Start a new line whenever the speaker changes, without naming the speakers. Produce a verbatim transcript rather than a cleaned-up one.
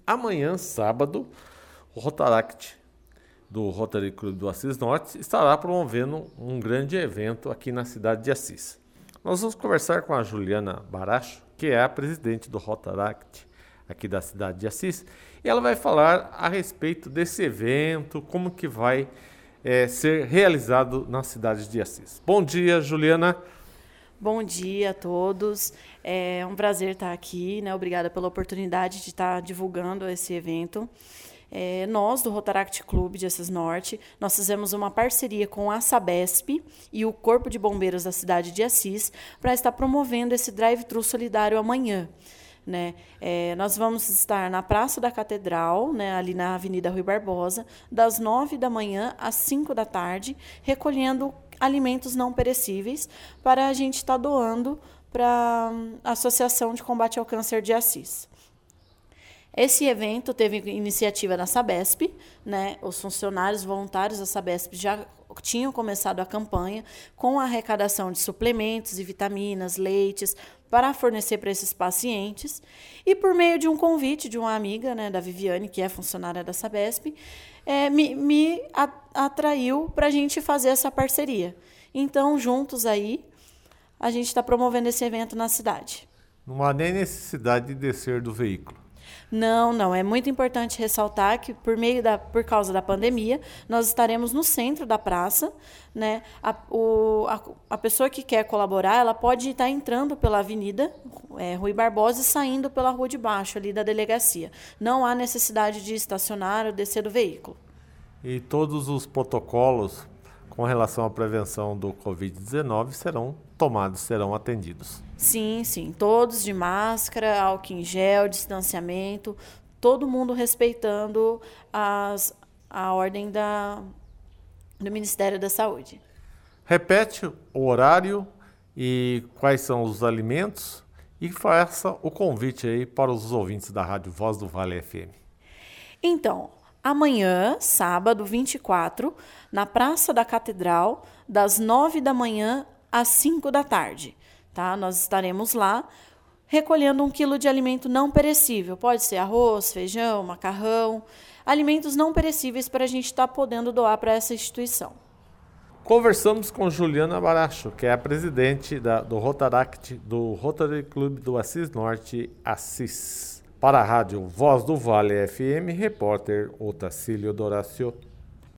amanhã, sábado, o Rotaract do Rotary Club do Assis Norte estará promovendo um grande evento aqui na cidade de Assis. Nós vamos conversar com a Juliana Baracho, que é a presidente do Rotaract aqui da cidade de Assis, e ela vai falar a respeito desse evento, como que vai é, ser realizado na cidade de Assis. Bom dia, Juliana.
Bom dia a todos, é um prazer estar aqui, né? Obrigada pela oportunidade de estar divulgando esse evento. É, nós, do Rotaract Clube de Assis Norte, nós fizemos uma parceria com a Sabesp e o Corpo de Bombeiros da cidade de Assis para estar promovendo esse drive-thru solidário amanhã. Né? É, nós vamos estar na Praça da Catedral, né, ali na Avenida Rui Barbosa, das nove da manhã às cinco da tarde, recolhendo alimentos não perecíveis para a gente estar doando para a Associação de Combate ao Câncer de Assis. Esse evento teve iniciativa da Sabesp, né? Os funcionários voluntários da Sabesp já tinham começado a campanha com a arrecadação de suplementos e vitaminas, leites, para fornecer para esses pacientes. E por meio de um convite de uma amiga, né, da Viviane, que é funcionária da Sabesp, é, me, me atraiu para a gente fazer essa parceria. Então, juntos aí, a gente está promovendo esse evento na cidade.
Não há nem necessidade de descer do veículo.
Não, não. É muito importante ressaltar que, por meio da, por causa da pandemia, nós estaremos no centro da praça, né? A, o, a, a pessoa que quer colaborar, ela pode estar entrando pela Avenida é, Rui Barbosa e saindo pela rua de baixo, ali da delegacia. Não há necessidade de estacionar ou descer do veículo.
E todos os protocolos com relação à prevenção do covid dezenove serão tomados, serão atendidos.
Sim, sim. Todos de máscara, álcool em gel, distanciamento, todo mundo respeitando as, a ordem da, do Ministério da Saúde.
Repete o horário e quais são os alimentos e faça o convite aí para os ouvintes da Rádio Voz do Vale F M.
Então, amanhã, sábado vinte e quatro, na Praça da Catedral, das nove da manhã às cinco da tarde. Tá? Nós estaremos lá recolhendo um quilo de alimento não perecível. Pode ser arroz, feijão, macarrão, alimentos não perecíveis para a gente estar podendo doar para essa instituição.
Conversamos com Juliana Baracho, que é a presidente da, do Rotaract do Rotary Club do Assis Norte, Assis. Para a Rádio Voz do Vale F M, repórter Otacílio Dorácio.